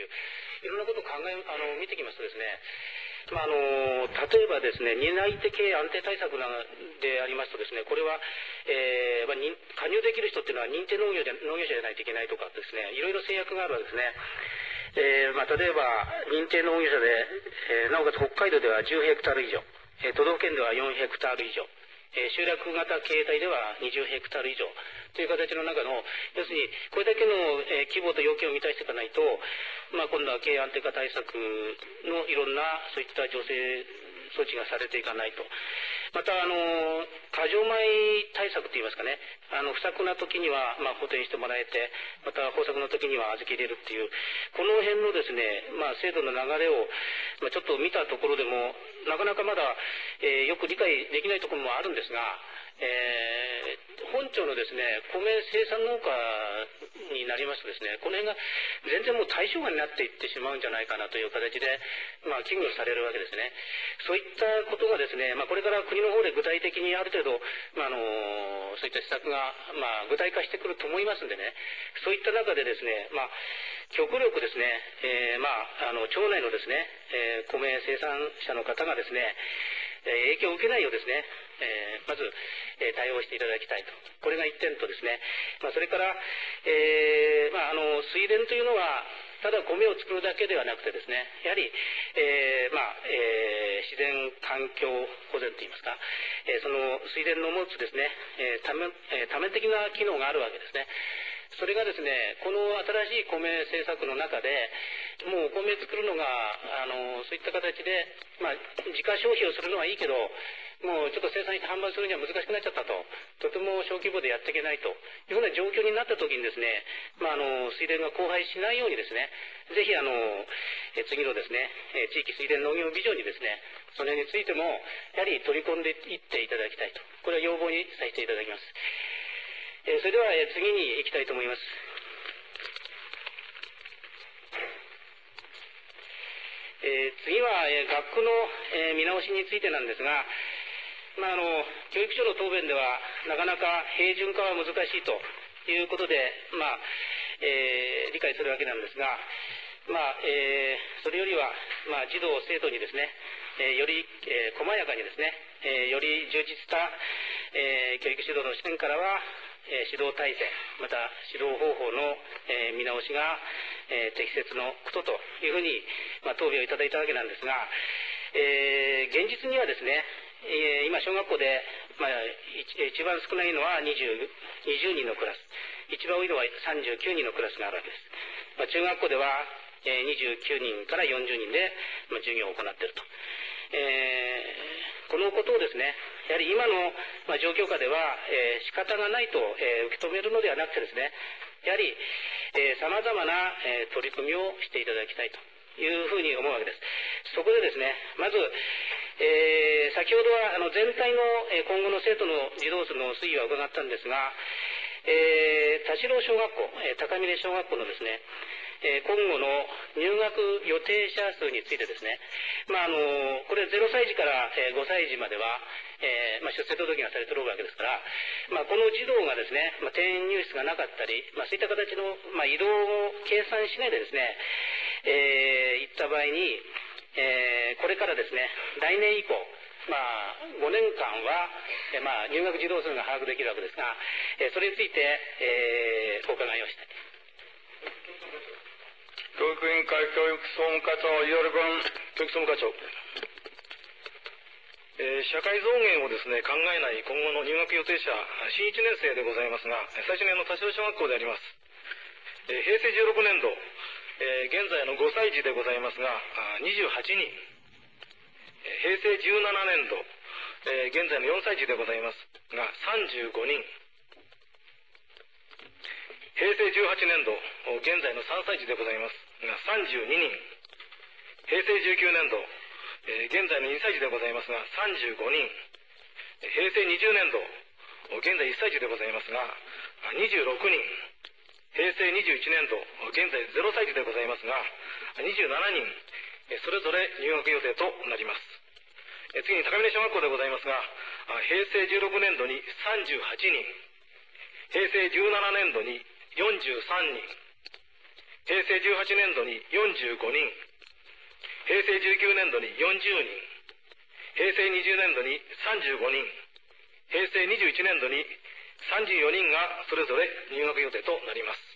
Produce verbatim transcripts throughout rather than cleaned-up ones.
いう、いろんなことを考え、あの、見てきますとですね、まあ、あの、例えばですね、担い手系安定対策なでありますとですね、これは、えー、まあ、加入できる人っていうのは認定農業じゃ、農業者じゃないといけないとかですね、いろいろ制約があるわけですね。えー、まあ、例えば、認定農業者で、えー、なおかつ北海道ではじゅうヘクタール以上、えー、都道府県ではよんヘクタール以上、えー、集落型経営体ではにじゅうヘクタール以上という形の中の、要するにこれだけの、えー、規模と要件を満たしていかないと、まあ、今度は経営安定化対策のいろんなそういった助成措置がされていかないと。また、あの、過剰米対策といいますかね、あの、不作な時には、まあ、補填してもらえて、また、豊作の時には預け入れるっていう、この辺のですね、まあ、制度の流れを、まあ、ちょっと見たところでも、なかなかまだ、えー、よく理解できないところもあるんですが、えー、本庁のですね、米生産農家になりますとですね、この辺が全然もう対象外になっていってしまうんじゃないかなという形で、まあ、危惧されるわけですね。そういったことがですね、まあ、これから国の方で具体的にある程度、まあ、あの、そういった施策が、まあ、具体化してくると思いますんでね、そういった中でですね、まあ、極力ですね、えー、まあ、あの、町内のですね、えー、米生産者の方がですね、影響を受けないようですね、えー、まず、えー、対応していただきたいと。これが一点とですね、まあ、それから、えー、まあ、あの、水田というのは、ただ米を作るだけではなくてですね、やはり、えー、まあ、えー、自然環境保全といいますか、えー、その水田の持つですね、えー、多面、えー、多面的な機能があるわけですね。それがですね、この新しい米政策の中で、もうお米作るのが、あの、そういった形で、まあ、自家消費をするのはいいけど、もうちょっと生産して販売するには難しくなっちゃったと。とても小規模でやっていけないというふうな状況になった時にですね、まあ、あの、水田が荒廃しないようにですね、ぜひあの、え次のですね、え地域水田農業ビジョンにですね、その辺についても、やはり取り込んでいっていただきたいと。これは要望にさせていただきます。えそれでは、え次に行きたいと思います。えー、次は、えー、学区の、えー、見直しについてなんですが、まあ、あの教育省の答弁ではなかなか平準化は難しいということで、まあえー、理解するわけなんですが、まあえー、それよりは、まあ、児童生徒にですね、えー、より、えー、細やかにですね、えー、より充実した、えー、教育指導の視点からは、えー、指導体制、また指導方法の、えー、見直しが、えー、適切のことというふうに、まあ、答弁をいただいたわけなんですが、えー、現実にはですね、えー、今小学校で、まあ、一番少ないのはにじゅう、にじゅうにんのクラス、一番多いのはさんじゅうきゅうにんのクラスがあるわけです。まあ、中学校では、えー、にじゅうきゅうにんからよんじゅうにんで、まあ、授業を行っていると。えー、このことをですね、やはり今の、まあ、状況下では、えー、仕方がないと、えー、受け止めるのではなくてですね、やはり、えー、様々な、えー、取り組みをしていただきたいというふうに思うわけです。そこでですね、まず、えー、先ほどはあの全体の、えー、今後の生徒の児童数の推移は伺ったんですが、えー、田代小学校、えー、高峰小学校のですね、えー、今後の入学予定者数についてですね、まあ、あのこれゼロさい児から、えー、ごさい児までは、えーまあ、出生届がされているわけですから、まあ、この児童がですね、まあ、定員入室がなかったり、まあ、そういった形の、まあ、移動を計算しないでですね、えー、いった場合に、えー、これからですね、来年以降、まあ、ごねんかんは、えー、まあ、入学児童数が把握できるわけですが、えー、それについて、えー、お伺いをしたい。 教育委員会教育総務課長、伊織君、教育総務課長。えー、社会増減をですね、考えない今後の入学予定者、新いちねん生でございますが、最初年の田代小学校であります。えー、平成じゅうろくねん度、えー、現在のごさい児でございますが、にじゅうはちにん。平成じゅうななねん度、えー、現在のよんさい児でございますが、さんじゅうごにん。平成じゅうはちねん度、現在のさんさい児でございますが、さんじゅうににん。平成じゅうきゅうねん度、えー、現在のにさい児でございますが、さんじゅうごにん。平成にじゅうねん度、現在いっさい児でございますが、にじゅうろくにん。平成にじゅういちねん度、現在ゼロさい児でございますが、にじゅうななにん、それぞれ入学予定となります。次に高峰小学校でございますが、平成じゅうろくねん度にさんじゅうはちにん、平成じゅうななねん度によんじゅうさんにん、 平成じゅうはちねんどによんじゅうごにん、平成じゅうきゅうねんどによんじゅうにん、平成にじゅうねんどにさんじゅうごにん、平成にじゅういちねんどにさんじゅうよにんがそれぞれ入学予定となります。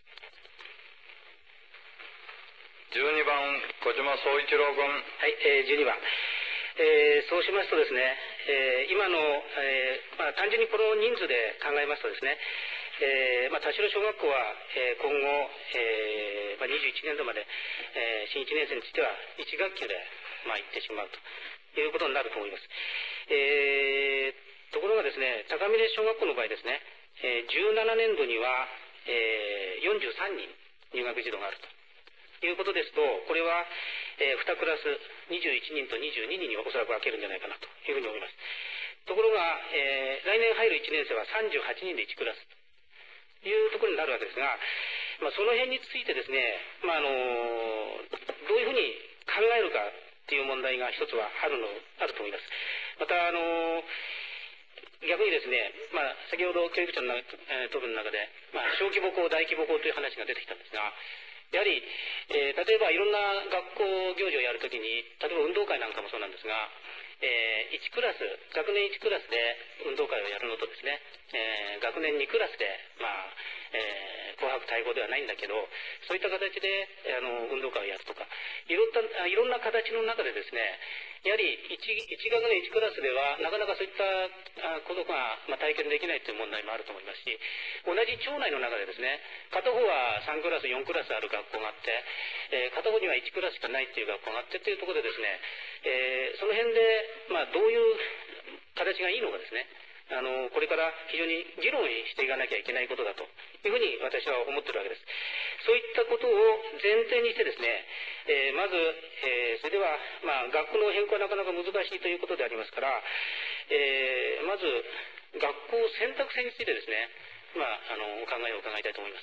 じゅうにばん、小島宗一郎君。 はい、えー、じゅうにばん。えー、そうしますとですね、えー、今の、えーまあ、単純にこの人数で考えますとですね、えーまあ、田代小学校は、えー、今後、えーまあ、にじゅういちねんどまで、えー、新いちねん生についてはいち学級で、まあ、行ってしまうということになると思います。えー、ところがですね、高峰小学校の場合ですね、えー、じゅうななねんどには、えー、よんじゅうさんにん入学児童があるということですと、これは、えー、にクラスにじゅういちにんとにじゅうににんにおそらく分けるんじゃないかなというふうに思います。ところが、えー、来年入るいちねん生はさんじゅうはちにんでいちクラスというところになるわけですが、まあ、その辺についてですね、まああのどういうふうに考えるかっていう問題が一つはあるのあると思います。またあの逆にですね、まあ、先ほど教育長の、えー、答弁の中で、まあ、小規模校、大規模校という話が出てきたんですが、やはり、えー、例えばいろんな学校行事をやるときに、例えば運動会なんかもそうなんですが、えー、いちクラス、学年いちクラスで運動会をやるのとですね、えー、学年にクラスで、まあ、えー、紅白対抗ではないんだけど、そういった形で、あの、運動会をやるとか、いろんな、いろんな形の中でですね、やはり 1, 1学年いちクラスではなかなかそういったことが、まあ、体験できないという問題もあると思いますし、同じ町内の中でですね、片方はさんクラスよんクラスある学校があって、えー、片方にはいちクラスしかないっていう学校があってというところでですね、えー、その辺で、まあ、どういう形がいいのかですね、あのこれから非常に議論していかなきゃいけないことだというふうに私は思っているわけです。そういったことを前提にしてですね、えー、まず、えー、それでは、まあ、学区の変更はなかなか難しいということでありますから、えー、まず学校選択制についてですね、まあ、あのお考えを伺いたいと思います。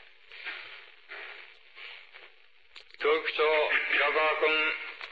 教育長、平川君。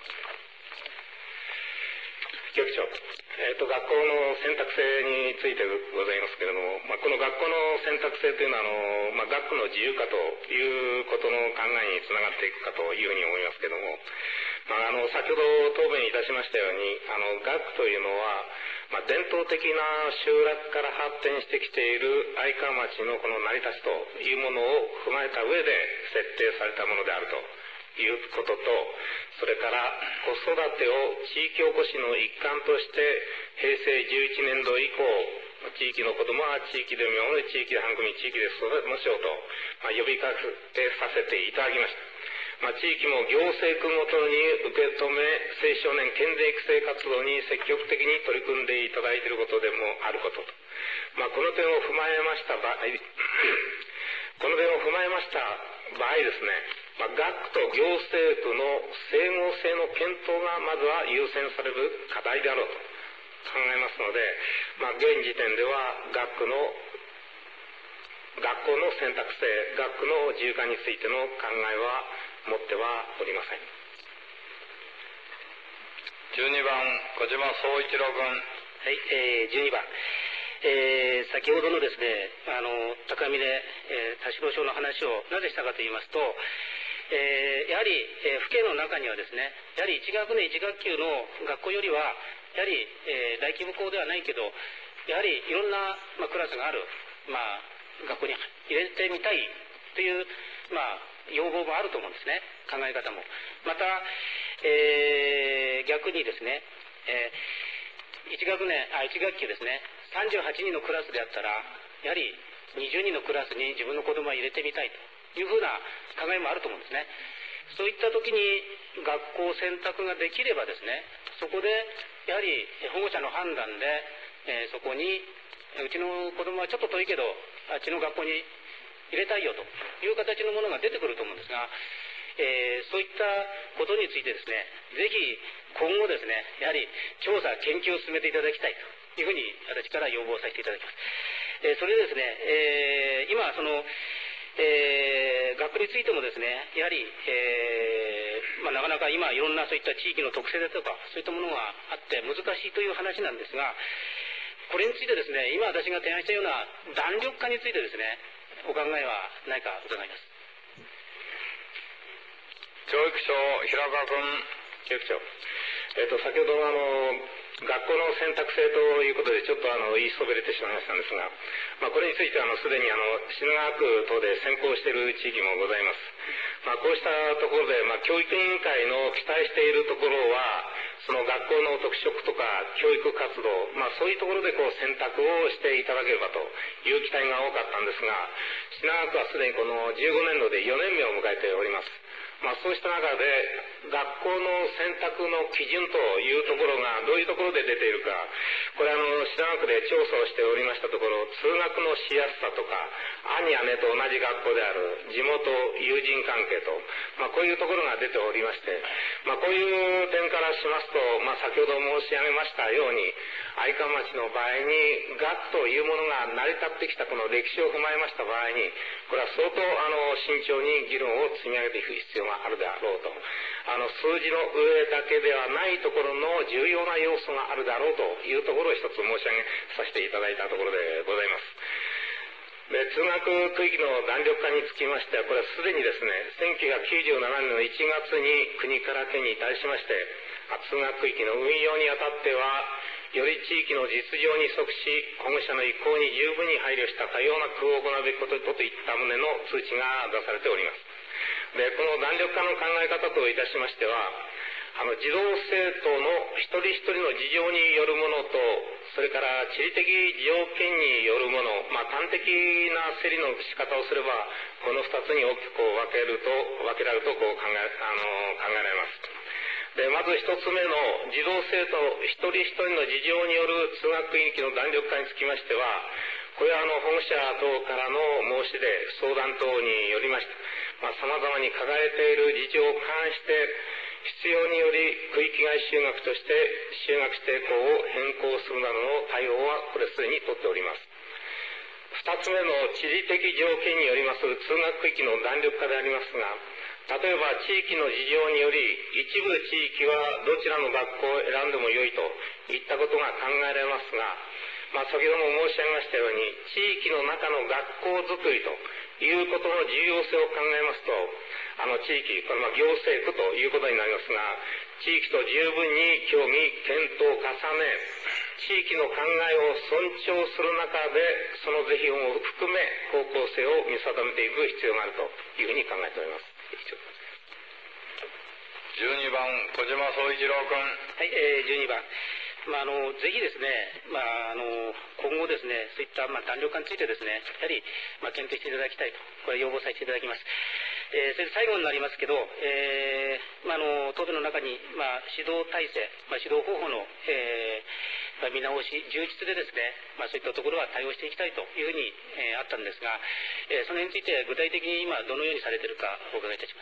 教育長、えーと、学校の選択制についてございますけれども、まあ、この学校の選択制というのはあの、まあ、学区の自由化ということの考えにつながっていくかというふうに思いますけれども、まあ、あの先ほど答弁いたしましたように、あの学区というのは、まあ、伝統的な集落から発展してきている愛川町のこの成り立ちというものを踏まえた上で設定されたものであるということと、それから子育てを地域おこしの一環として平成じゅういちねんど以降、地域の子どもは地域で見守り、地域で育み、地域で育てましょうと、まあ、呼びかけさせていただきました。まあ、地域も行政区ごとに受け止め、青少年健全育成活動に積極的に取り組んでいただいていることでもあることと、まあ、この点を踏まえました場合この点を踏まえました場合ですね、まあ、学区と行政区の整合性の検討がまずは優先される課題であろうと考えますので、まあ、現時点では学区の学校の選択制、学区の自由化についての考えは持ってはおりません。 じゅうにばん、小島宗一郎君。 はい、えー、じゅうにばん。えー、先ほどのですね、あの高峰、えー、田代小の話をなぜしたかと言いますと、えー、やはり、えー、府警の中にはですね、やはりいち学年いち学級の学校よりはやはり、えー、大規模校ではないけど、やはりいろんな、まあ、クラスがある、まあ、学校に入れてみたいという、まあ、要望もあると思うんですね、考え方も。また、えー、逆にですね、えー、いち学年あいち学級ですね、さんじゅうはちにんのクラスであったら、やはりにじゅうにんのクラスに自分の子供を入れてみたいというふうな考えもあると思うんですね。そういった時に学校選択ができればですね、そこでやはり保護者の判断で、えー、そこにうちの子供はちょっと遠いけどあっちの学校に入れたいよという形のものが出てくると思うんですが、えー、そういったことについてですね、ぜひ今後ですね、やはり調査研究を進めていただきたいというふうに私から要望させていただきます。えー、それでですね、えー、今その、えー、学区についてもですね、やはり、えーまあ、なかなか今いろんなそういった地域の特性だとかそういったものがあって難しいという話なんですが、これについてですね、今私が提案したような弾力化についてですね、お考えはないか伺います。 教育長、平川君。 教育長。えっと、先ほどのあの、学校の選択制ということで、ちょっとあの、言いそびれてしまいましたんですが、まあ、これについては、あの、すでにあの、品川区等で先行している地域もございます。まあ、こうしたところで、まあ、教育委員会の期待しているところは、その学校の特色とか教育活動、まあ、そういうところでこう選択をしていただければという期待が多かったんですが、品川区はすでにこのじゅうごねんどでよねんめを迎えております。まあ、そうした中で学校の選択の基準というところがどういうところで出ているか、これあの品川区で調査をしておりましたところ、通学のしやすさとか兄姉と同じ学校である地元友人関係と、まあ、こういうところが出ておりまして、まあ、こういう点からしますと、まあ、先ほど申し上げましたように愛川町の場合に学というものが成り立ってきたこの歴史を踏まえました場合に、これは相当あの慎重に議論を積み上げていく必要があるであろうと、あの数字の上だけではないところの重要な要素があるだろうというところを一つ申し上げさせていただいたところでございます。で、通学区域の弾力化につきましては、これはすでにですね、せんきゅうひゃくきゅうじゅうななねんのいちがつに国から県に対しまして、通学区域の運用にあたっては、より地域の実情に即し、保護者の意向に十分に配慮した多様な工夫を行うべきことといった旨の通知が出されております。で、この弾力化の考え方といたしましては、あの児童生徒の一人一人の事情によるものと、それから地理的条件によるもの、まあ、端的な整理の仕方をすれば、この二つに大きくこう分けると、分けられるとこう考え、あの、考えられます。で、まず一つ目の児童生徒一人一人の事情による通学区域の弾力化につきましては、これはあの保護者等からの申し出、相談等によりまして、まあ、様々に抱えている事情を関して、必要により区域外就学として就学指定校を変更するなどの対応はこれすでに取っております。二つ目の地理的条件によります通学区域の弾力化でありますが、例えば地域の事情により一部地域はどちらの学校を選んでもよいといったことが考えられますが、まあ、先ほども申し上げましたように地域の中の学校づくりということの重要性を考えますと、あの地域、これまあ行政区ということになりますが、地域と十分に協議、検討を重ね、地域の考えを尊重する中で、その是非を含め方向性を見定めていく必要があるというふうに考えております。 じゅうにばん、小島総一郎君。 はい、えー、じゅうにばん。まあ、あのぜひですね、まあ、あの今後ですね、そういった、まあ、弾力化についてですね、やはり、まあ、検討していただきたいと、これ要望させていただきます。えー、それで最後になりますけど、えーまあ、あの答弁の中に、まあ、指導体制、まあ、指導方法の、えーまあ、見直し、充実でですね、まあ、そういったところは対応していきたいというふうに、えー、あったんですが、えー、その辺について具体的に今どのようにされているかお伺いいたします。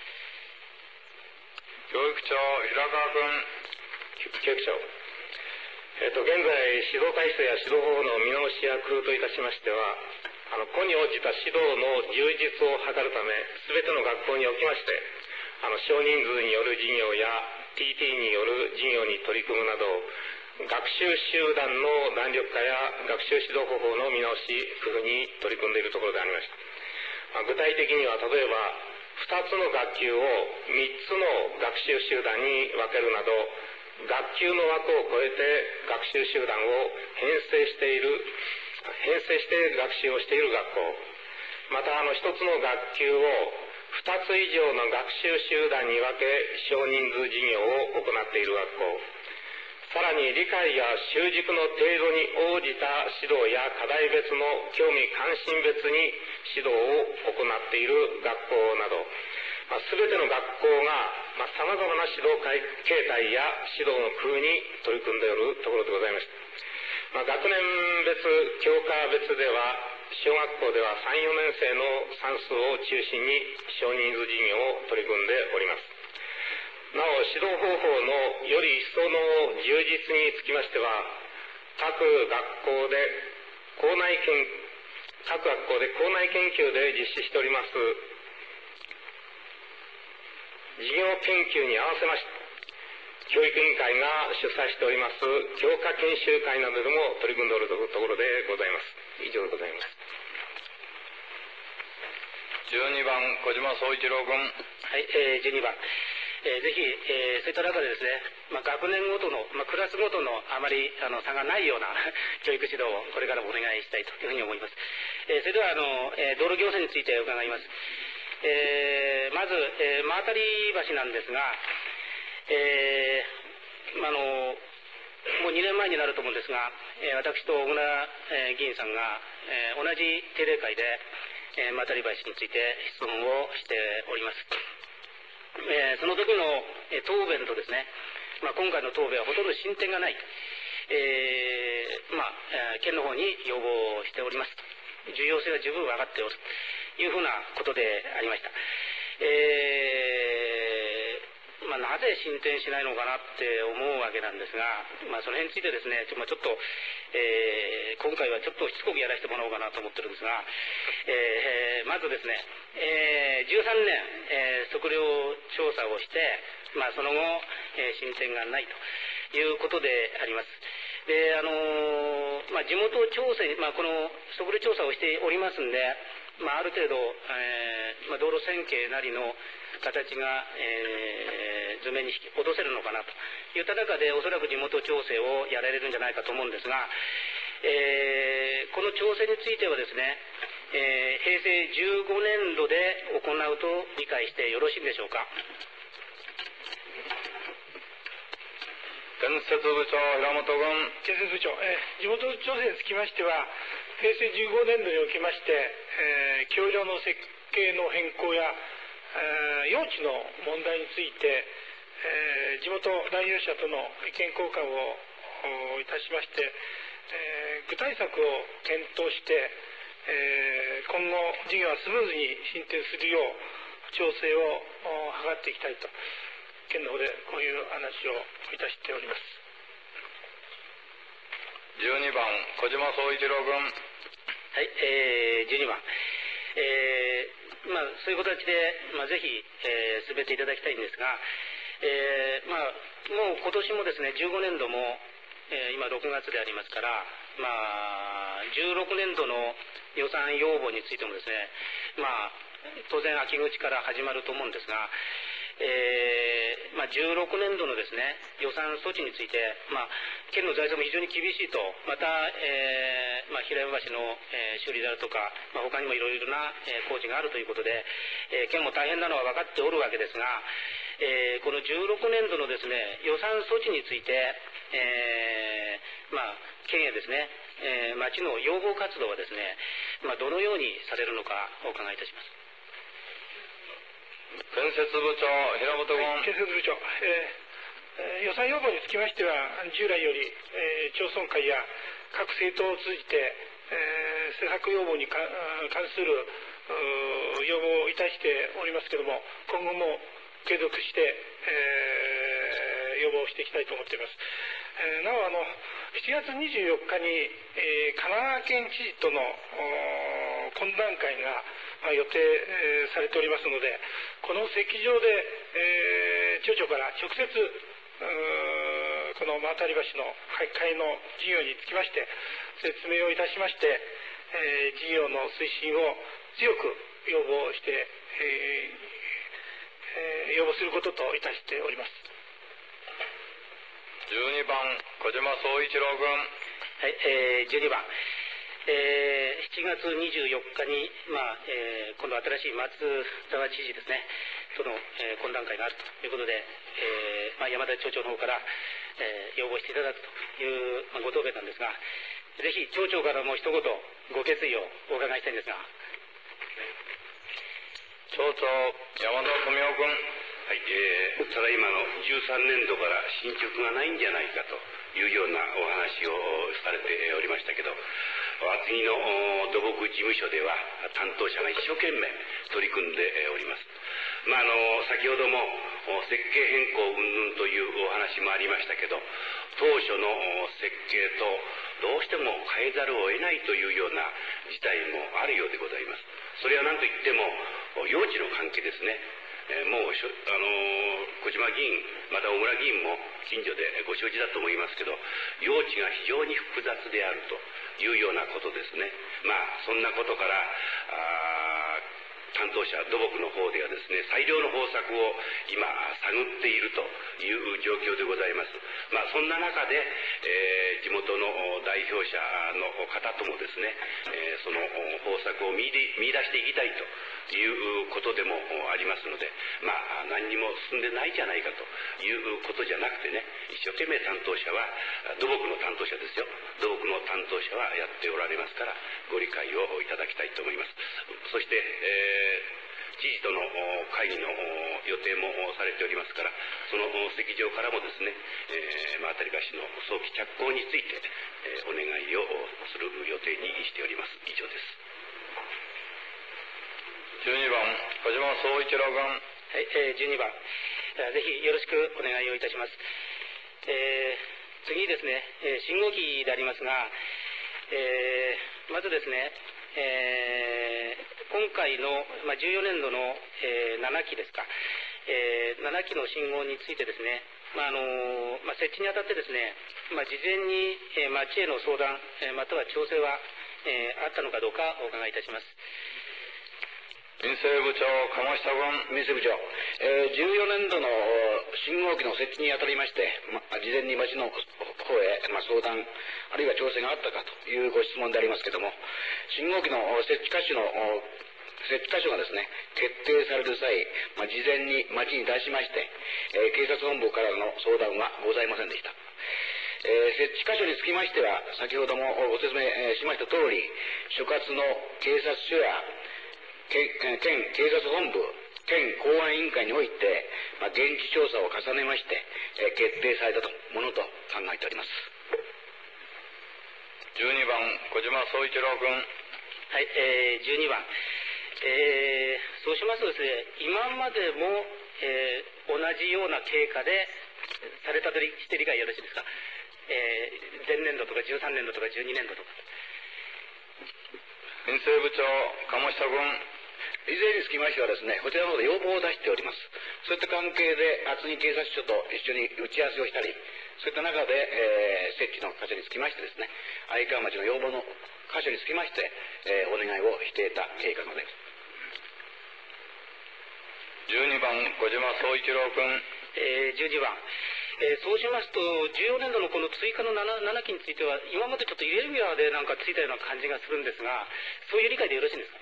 教育長、平川君。 教育長。えっと、現在、指導体制や指導方法の見直しや工夫といたしましては、あの、個に応じた指導の充実を図るため、すべての学校におきまして、あの、少人数による授業や ティーティー による授業に取り組むなど、学習集団の弾力化や学習指導方法の見直し、工夫に取り組んでいるところでありました。まあ、具体的には、例えば、二つの学級を三つの学習集団に分けるなど、学級の枠を超えて学習集団を編成している、編成して学習をしている学校。また、あの、一つの学級を二つ以上の学習集団に分け、少人数授業を行っている学校。さらに理解や習熟の程度に応じた指導や課題別の興味関心別に指導を行っている学校など、まあ、全ての学校が、まあ、様々な指導形態や指導の工夫に取り組んでいるところでございました。まあ、学年別、教科別では、小学校ではさん、よねん生の算数を中心に少人数授業を取り組んでおります。なお、指導方法のより一層の充実につきましては、各学校で校内研、各学校で校内研究で実施しております、授業研究に合わせまして、教育委員会が主催しております教科研修会などでも取り組んでおるところでございます。以上でございます。 じじゅうにばん小島宗一郎君。 はい、えー、じゅうにばん、えー、ぜひ、えー、そういった中でですね、まあ、学年ごとの、まあ、クラスごとのあまりあの差がないような教育指導をこれからもお願いしたいというふうに思います。えー、それではあの、えー、道路行政について伺います。えー、まず、えー、真渡り橋なんですが、えー、まあ、あのもうにねんまえになると思うんですが、えー、私と小倉、えー、議員さんが、えー、同じ定例会で、えー、真渡り橋について質問をしております。えー、その時の、えー、答弁とですね、まあ、今回の答弁はほとんど進展がない、えーまあえー、県の方に要望しております。重要性は十分分かっておるというふうなことでありました。えーまあ、なぜ進展しないのかなって思うわけなんですが、まあ、その辺についてですね、ちょ,、まあ、ちょっと、えー、今回はちょっとしつこくやらせてもらおうかなと思ってるんですが、えー、まずですね、えー、じゅうさんねん、えー、測量調査をして、まあ、その後、えー、進展がないということであります。で、あのーまあ、地元調整、まあ、この測量調査をしておりますんで、まあ、ある程度、えーまあ、道路線形なりの形が、えー、図面に落とせるのかなといった中で、おそらく地元調整をやられるんじゃないかと思うんですが、えー、この調整についてはですね、えー、平成じゅうごねんどで行うと理解してよろしいんでしょうか。 建設部長、平本君。 建設部長、えー、地元調整につきましては、平成じゅうごねんどにおきまして、えー、橋梁の設計の変更や、えー、用地の問題について、えー、地元代表者との意見交換をいたしまして、えー、具体策を検討して、えー、今後事業がスムーズに進展するよう調整を図っていきたいと、県の方でこういう話をいたしております。 じゅうにばん小島宗一郎君。 はい、えー、じゅうにばん、えーまあ、そういう形で、まあ、ぜひ、えー、進めていただきたいんですが、えーまあ、もう今年もですね、じゅうごねんども、えー、今ろくがつでありますから、まあ、じゅうろくねんどの予算要望についてもですね、まあ、当然秋口から始まると思うんですが、えーまあ、じゅうろくねんどのですね、予算措置について、まあ、県の財政も非常に厳しいと、また、えーまあ、平山橋の、えー、修理であるとか、まあ、他にもいろいろな、えー、工事があるということで、えー、県も大変なのは分かっておるわけですが、えー、このじゅうろくねんどのですね、予算措置について、えーまあ、県へですね、えー、町の要望活動はですね、まあ、どのようにされるのかお伺いいたします。 建設部長、平本君。 はい、建設部長、えー、予算要望につきましては、従来より、えー、町村会や各政党を通じて、えー、施策要望に関する要望をいたしておりますけれども、今後も継続して、えー、要望していきたいと思っています。えー、なおあのしちがつにじゅうよっかに、えー、神奈川県知事との懇談会が、まあ、予定、えー、されておりますので、この席上で、えー、町長から直接この真渡り橋の開会の事業につきまして説明をいたしまして、えー、事業の推進を強く要望して、えーえー、要望することといたしております。 じゅうにばん小島宗一郎君。 はい、えー、じゅうにばん、えー、しちがつにじゅうよっかに、まあえー、今度新しい松沢知事ですねとの、えー、懇談会があるということで、えーまあ、山田町長の方から、えー、要望していただくという、まあ、ご答弁なんですが、ぜひ町長からも一言ご決意をお伺いしたいんですが。 町長、山田富夫君。 はい、えー、ただいまのじゅうさんねんどから進捗がないんじゃないかというようなお話をされておりましたけど、厚木の土木事務所では担当者が一生懸命取り組んでおります。まあ、あの先ほども設計変更云々というお話もありましたけど、当初の設計とどうしても変えざるを得ないというような事態もあるようでございます。それは何といっても用地の関係ですね。えー、もうしょ、あのー、小島議員、また小村議員も近所でご承知だと思いますけど、用地が非常に複雑であるというようなことですね。まあそんなことからあ担当者、土木の方ではですね、最良の方策を今、探っているという状況でございます。まあ、そんな中で、えー、地元の代表者の方ともですね、えー、その方策を見出していきたいということでもありますので、まあ、何にも進んでないじゃないかということじゃなくてね、一生懸命担当者は、土木の担当者ですよ、土木の担当者はやっておられますから、ご理解をいただきたいと思います。そして、えー知事との会議の予定もされておりますから、その席上からもですね、えー、まあ、当たり橋の早期着工について、えー、お願いをする予定にしております。以上です。 じゅうにばん、小島総一郎君。 はい、えー、じゅうにばん、ぜひよろしくお願いをいたします。えー、次にですね、えー、信号機でありますが、えー、まずですね、えー今回の、まあ、じゅうよねんどの、えー、ななきですか、えー、ななきの信号についてですね、まああのまあ、設置にあたってですね、まあ、事前に、えー、町への相談、えー、または調整は、えー、あったのかどうかお伺いいたします。 民政部長、鴨下君。 民政部長、えー、じゅうよねんどの信号機の設置にあたりまして、ま、事前に町の方へ、ま、相談あるいは調整があったかというご質問でありますけれども、信号機の設置箇所の設置箇所がですね決定される際、ま、事前に町に出しまして、えー、警察本部からの相談はございませんでした。えー、設置箇所につきましては、先ほどもご説明しました通り、所轄の警察署や県警察本部、県公安委員会において、まあ、現地調査を重ねまして、えー、決定されたものと考えております。 じゅうにばん、小島総一郎君。 はい、えー、じゅうにばん、えー、そうしますとですね、今までも、えー、同じような経過でされたとして理解よろしいですか。えー、前年度とかじゅうさんねんどとかじゅうにねんどとか。 民政部長、鴨下君。 いずれにつきましてはですね、こちらの方で要望を出しております。そういった関係で厚木警察署と一緒に打ち合わせをしたり、そういった中で、えー、設置の箇所につきましてですね、相川町の要望の箇所につきまして、えー、お願いをしていた経過のです。 じゅうにばん、小島総一郎君。 えー、じゅうにばん、えー、そうしますと、じゅうよねんどのこの追加の 7, 7期については、今までちょっとイレギュラーでなんかついたような感じがするんですが、そういう理解でよろしいんですか。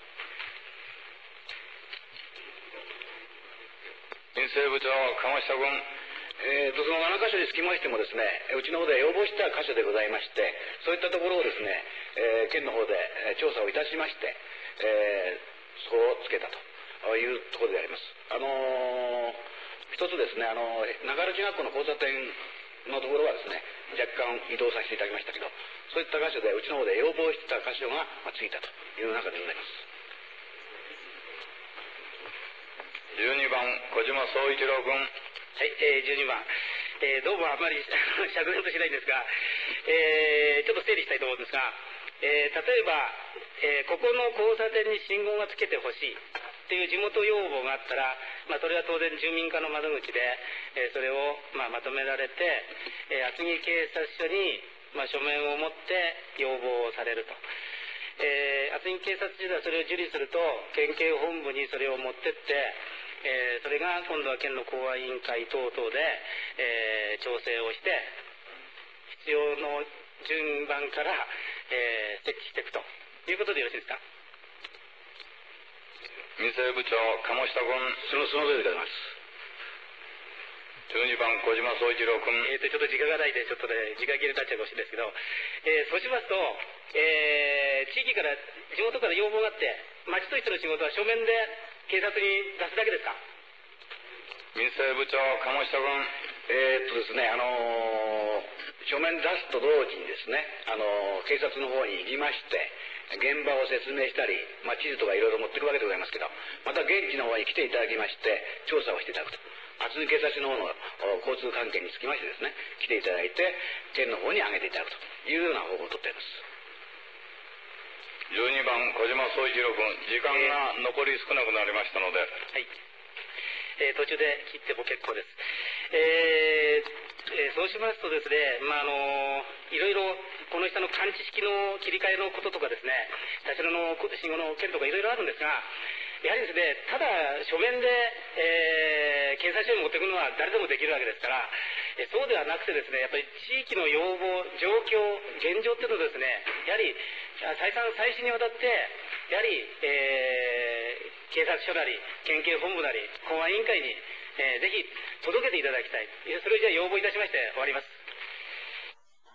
民政部長、鴨下君。 えーと、そのなな箇所につきましてもですね、うちの方で要望した箇所でございまして、そういったところをですね、えー、県の方で調査をいたしまして、えー、そこをつけたというところであります。あのー、一つですね、あのー、中原中学校の交差点のところはですね、若干移動させていただきましたけど、そういった箇所でうちの方で要望した箇所が、まあ、ついたという中でございます。 じゅうにばん、小島総一郎君。 はい、えー、じゅうにばん、えー、どうもあまり釈然としないんですが、えー、ちょっと整理したいと思うんですが、えー、例えば、えー、ここの交差点に信号がつけてほしいっていう地元要望があったら、まあ、それは当然住民課の窓口で、えー、それを、まあ、まとめられて、えー、厚木警察署に、まあ、書面を持って要望をされると。えー、厚木警察署ではそれを受理すると、県警本部にそれを持ってって、えー、それが今度は県の公安委員会等々で、えー、調整をして必要の順番から、えー、設置していくということでよろしいですか。 民政部長、鴨下君。 そのその通りでございます。 じゅうにばん、小島総一郎君。 えーとちょっと時間がないでちょっとね時間切れになっちゃうかもしれないですけど、えー、そうしますと、えー、地域から地元から要望があって町としての仕事は書面で警察に出すだけですか。 民政部長、鴨下君。 えーっとですね、あのー、書面出すと同時にですね、あのー、警察の方に行きまして、現場を説明したり、まあ、地図とかいろいろ持ってくるわけでございますけど、また現地の方に来ていただきまして、調査をしていただくと。厚木警察署の方の交通関係につきましてですね、来ていただいて、県の方に上げていただくというような方法を取っています。 じゅうにばん、小島総一郎君。時間が残り少なくなりましたので。 はい。えー、途中で切っても結構です。えーえー、そうしますとですね、まああのいろいろこの下の感知式の切り替えのこととかですね、田代の信号の件とかいろいろあるんですが、 やはりですね、ただ書面で、えー、検察署に持っていくのは誰でもできるわけですから、えそうではなくてですね、やっぱり地域の要望、状況、現状っていうのをですね、やはり再三再四にわたって、やはり、えー、警察署なり、県警本部なり、公安委員会に、えー、ぜひ届けていただきたい。それをじゃあ要望いたしまして終わります。